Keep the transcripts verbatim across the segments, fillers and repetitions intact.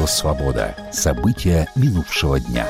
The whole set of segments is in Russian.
Радио «Свобода». События минувшего дня.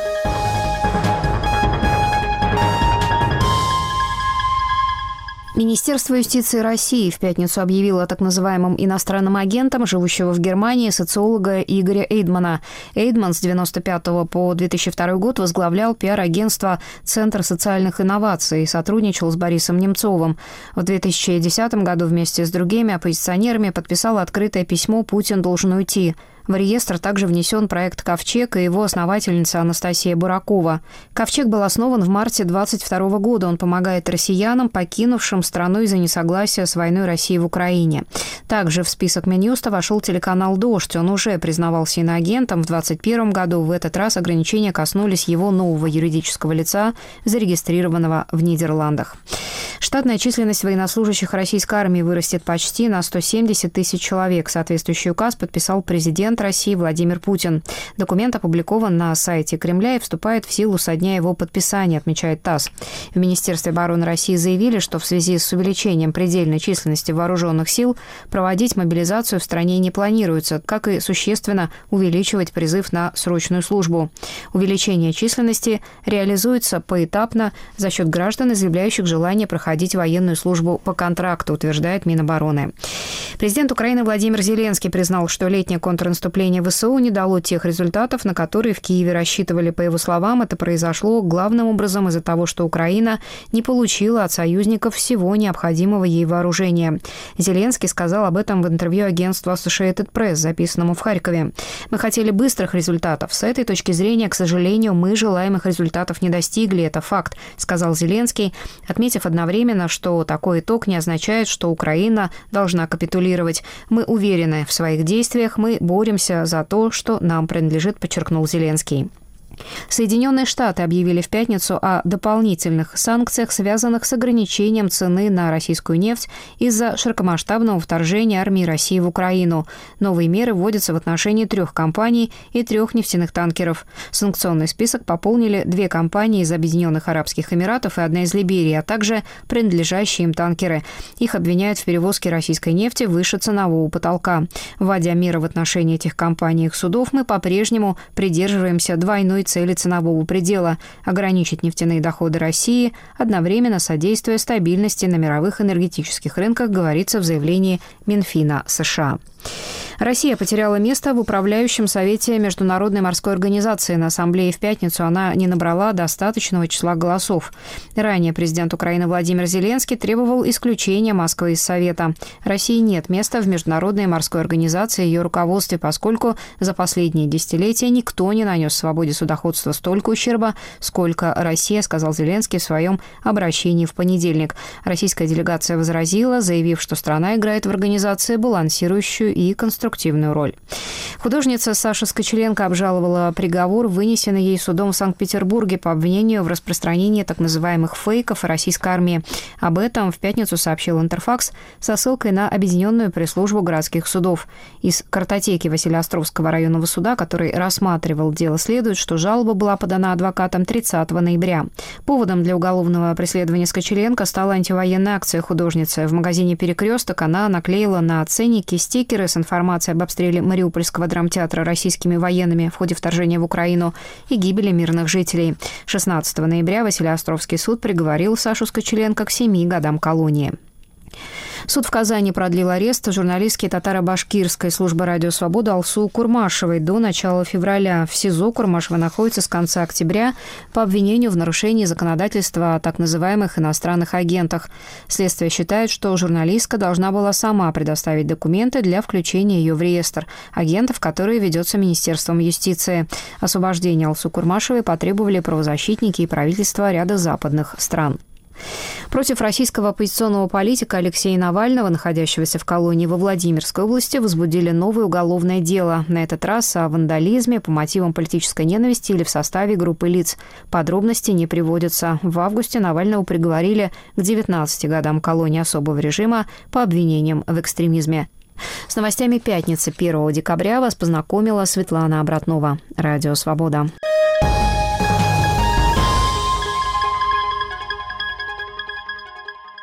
Министерство юстиции России в пятницу объявило о так называемом иностранном агентом, живущего в Германии, социолога Игоря Эйдмана. Эйдман с девяносто пятого по две тысячи второй год возглавлял пиар-агентство «Центр социальных инноваций» и сотрудничал с Борисом Немцовым. В две тысячи десятом году вместе с другими оппозиционерами подписал открытое письмо «Путин должен уйти». В реестр также внесен проект «Ковчег» и его основательница Анастасия Буракова. «Ковчег» был основан в марте двадцать второго года. Он помогает россиянам, покинувшим страну из-за несогласия с войной России в Украине. Также в список Минюста вошел телеканал «Дождь». Он уже признавался иноагентом в двадцать первом году. В этот раз ограничения коснулись его нового юридического лица, зарегистрированного в Нидерландах. Штатная численность военнослужащих российской армии вырастет почти на сто семьдесят тысяч человек. Соответствующий указ подписал президент России Владимир Путин. Документ опубликован на сайте Кремля и вступает в силу со дня его подписания, отмечает ТАСС. В Министерстве обороны России заявили, что в связи с увеличением предельной численности вооруженных сил проводить мобилизацию в стране не планируется, как и существенно увеличивать призыв на срочную службу. Увеличение численности реализуется поэтапно за счет граждан, изъявляющих желание проходить военную службу по контракту, утверждает Минобороны. Президент Украины Владимир Зеленский признал, что летнее контрнаступление ВСУ не дало тех результатов, на которые в Киеве рассчитывали. По его словам, это произошло главным образом из-за того, что Украина не получила от союзников всего необходимого ей вооружения. Зеленский сказал об этом в интервью агентству Associated Press, записанному в Харькове. «Мы хотели быстрых результатов. С этой точки зрения, к сожалению, мы желаемых результатов не достигли. Это факт», сказал Зеленский, отметив одновременно, что такой итог не означает, что Украина должна капитулировать. «Мы уверены в своих действиях, мы боремся за то, что нам принадлежит», подчеркнул Зеленский. Соединенные Штаты объявили в пятницу о дополнительных санкциях, связанных с ограничением цены на российскую нефть из-за широкомасштабного вторжения армии России в Украину. Новые меры вводятся в отношении трех компаний и трех нефтяных танкеров. Санкционный список пополнили две компании из Объединенных Арабских Эмиратов и одна из Либерии, а также принадлежащие им танкеры. Их обвиняют в перевозке российской нефти выше ценового потолка. Вводя меры в отношении этих компаний и их судов, мы по-прежнему придерживаемся двойной цели ценового предела – ограничить нефтяные доходы России, одновременно содействуя стабильности на мировых энергетических рынках, говорится в заявлении Минфина США. Россия потеряла место в управляющем совете Международной морской организации. На ассамблее в пятницу она не набрала достаточного числа голосов. Ранее президент Украины Владимир Зеленский требовал исключения Москвы из Совета. России нет места в Международной морской организации и ее руководстве, поскольку за последние десятилетия никто не нанес свободе судоходства столько ущерба, сколько Россия, сказал Зеленский в своем обращении в понедельник. Российская делегация возразила, заявив, что страна играет в организации балансирующую и конструктивную роль. Художница Саша Скочеленко обжаловала приговор, вынесенный ей судом в Санкт-Петербурге по обвинению в распространении так называемых фейков о российской армии. Об этом в пятницу сообщил Интерфакс со ссылкой на Объединенную пресс-службу городских судов. Из картотеки Василеостровского районного суда, который рассматривал дело, следует, что жалоба была подана адвокатом тридцатого ноября. Поводом для уголовного преследования Скочеленко стала антивоенная акция художницы. В магазине «Перекресток» она наклеила на ценники стикеры с информацией об обстреле Мариупольского драмтеатра российскими военными в ходе вторжения в Украину и гибели мирных жителей. шестнадцатого ноября Василеостровский суд приговорил Сашу Скочеленко к семи годам колонии. Суд в Казани продлил арест журналистки татаро-башкирской службы «Радио Свобода» Алсу Курмашевой до начала февраля. В СИЗО Курмашева находится с конца октября по обвинению в нарушении законодательства о так называемых иностранных агентах. Следствие считает, что журналистка должна была сама предоставить документы для включения ее в реестр агентов, который ведется Министерством юстиции. Освобождение Алсу Курмашевой потребовали правозащитники и правительства ряда западных стран. Против российского оппозиционного политика Алексея Навального, находящегося в колонии во Владимирской области, возбудили новое уголовное дело. На этот раз о вандализме по мотивам политической ненависти или в составе группы лиц. Подробности не приводятся. В августе Навального приговорили к девятнадцати годам колонии особого режима по обвинениям в экстремизме. С новостями пятницы первого декабря вас познакомила Светлана Обратнова. Радио «Свобода».